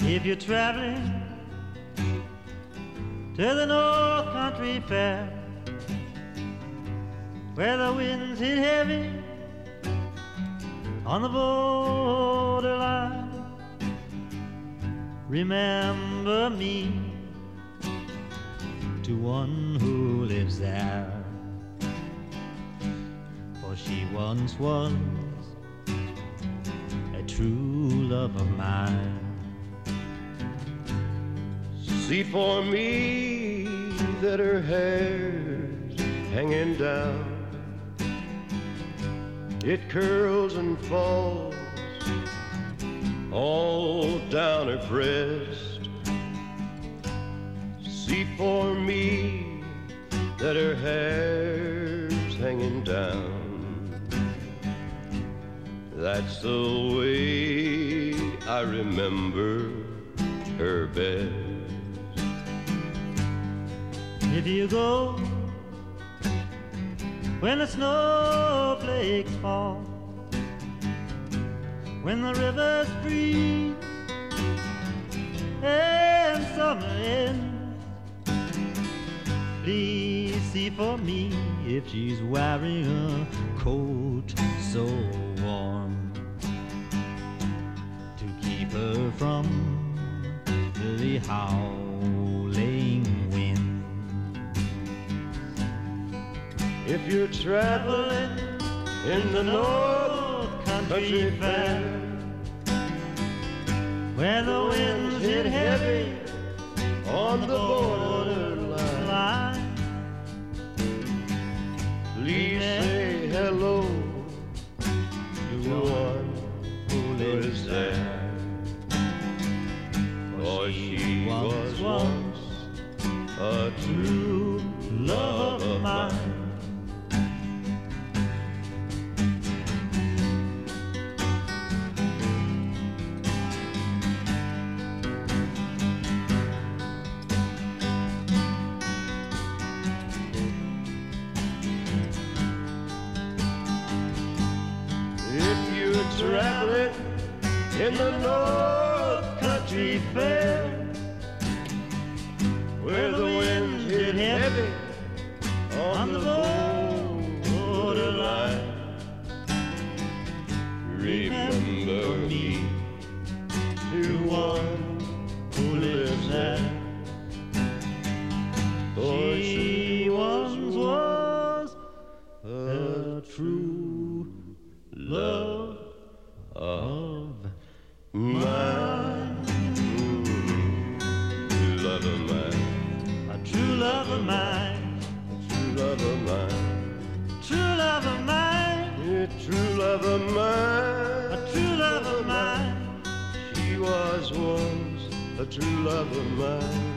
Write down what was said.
If you're traveling to the North Country Fair, where the winds hit heavy on the borderline, remember me to one who lives there, for she once was a true love of mine. See for me that her hair's hanging down, it curls and falls all down her breast. See for me that her hair's hanging down. That's the way I remember her best. If you go when the snowflakes fall, when the rivers freeze and summer ends, please see for me if she's wearing a coat so warm to keep her from the howling wind. If you're traveling in the North Country Fair, where the winds hit heavy on the borderline, please say hello to one who lives there, for she was once a true love of mine. Traveling in the North Country Fair, where the winds hit heavy on the borderline, remember me to one who lives there, for she once was a true love of mine. True love of mine. A true love of mine. True love of mine. True love of mine. Yeah, true love of mine. A true love of mine. She was once a true love of mine.